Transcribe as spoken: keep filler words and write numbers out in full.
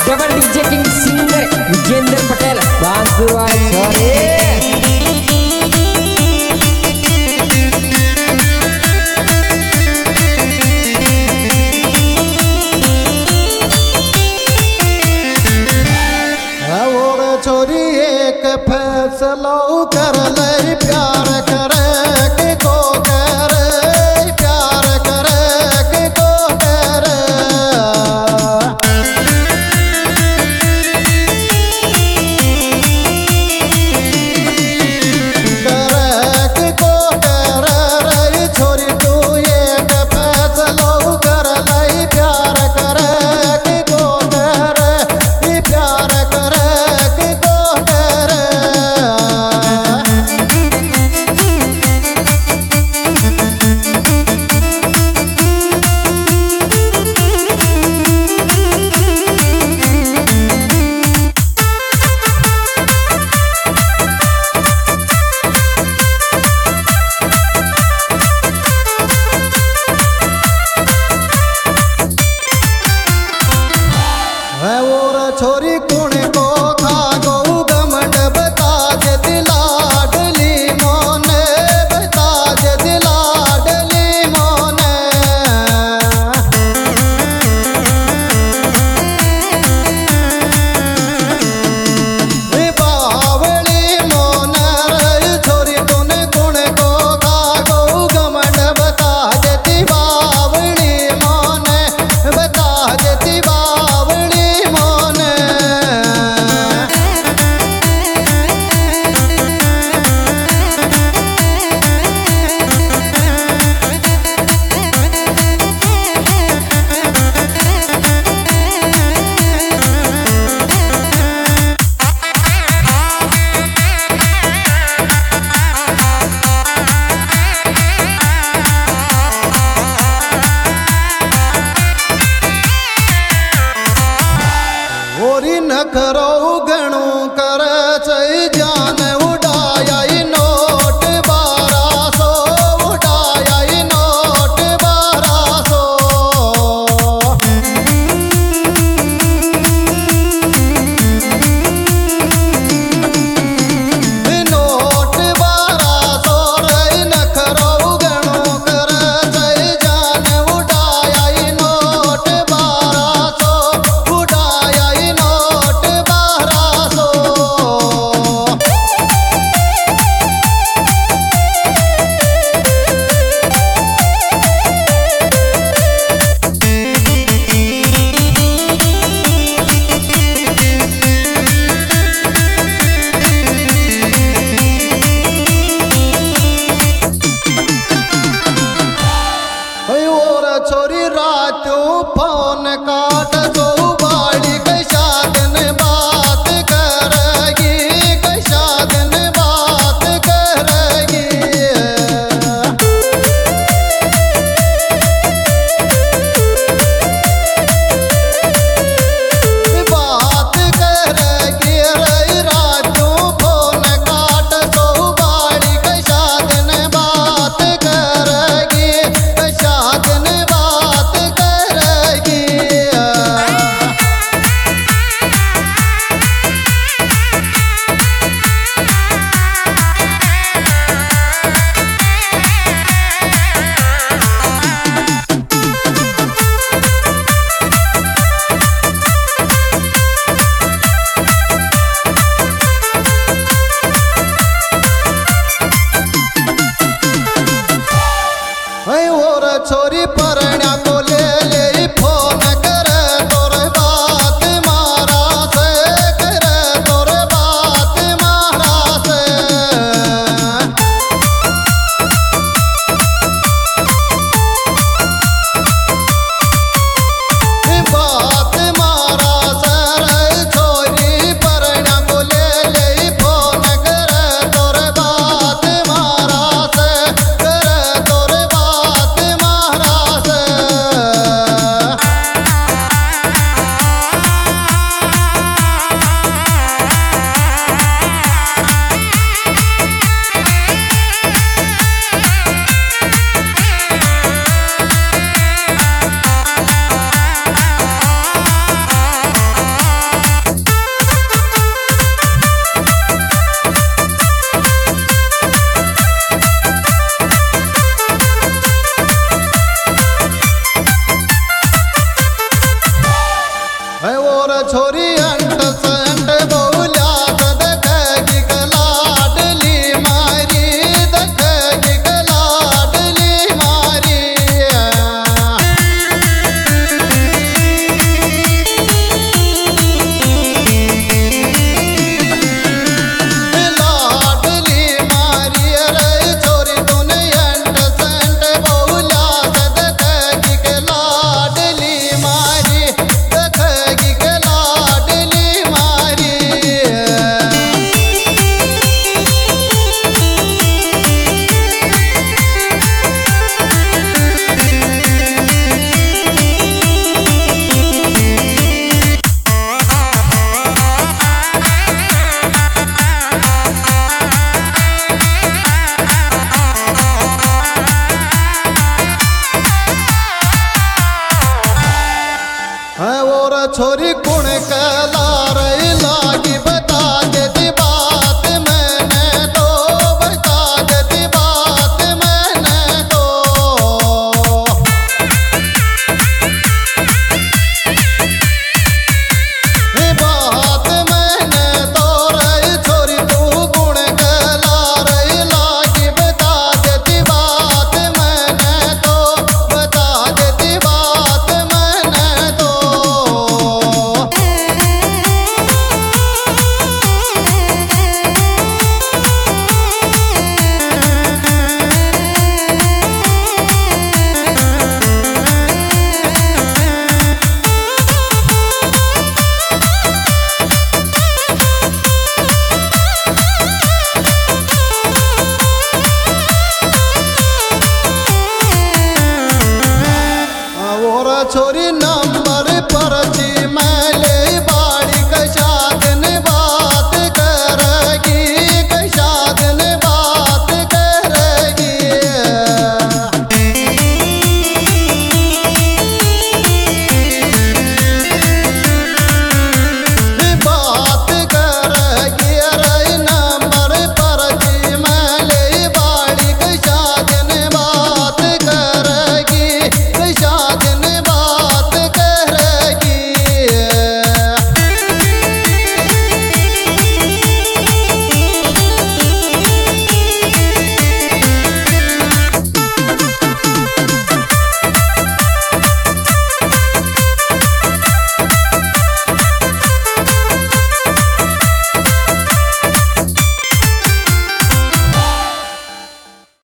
double DJ king singer Vijendra Patel बांसुरी छोरे छोरी एक फैसलो कर ले प्यार करे कि को करे प्यार करे कि को करे करे कि को करे रे छोरी तू एक फैसलो कर ले प्यार करे कि को करे प्यार करे छोरी कुण को खा गौ गमंड बता जे दिलाडली मोने बता जे दिलाडली मोने बावली मोने रे छोरी कुण कुण को खा गौ गमंड बता जे बावली मोने बता जे बावली मोने ओरी नखरो गणो कर चई जान उड़ाया नोट बारह सौ उड़ाया नोट बारह सौ नोट बारह सौ रे नखरो गणो कर चई जान उड़ाया नोट बारह सौ उड़ाया नोट बारह सौ छोरी रातों फोन काट दो बाड़ी कैसा दिन बात करेगी कैसा दिन बात करेगी बात करेगी रे रातों फोन काट दो बाड़ी कैसा दिन बात करेगी कैसा दिन छोरी परण्या को ले ले फोन कर तोर बात मारा से कर तोर बात मारा से बात मारा से छोरी परण्या को ले ले फोन कर तोर बात मारा से कर तोर बात मारा से छोरी कुण कला रही लागी बता देती बात मैंने तो बता देती बात मैंने तो बात मैंने तो रही छोरी तू गुण कला रही लागी बता देती बात मैंने तो बता देती बात मैंने तो छोरी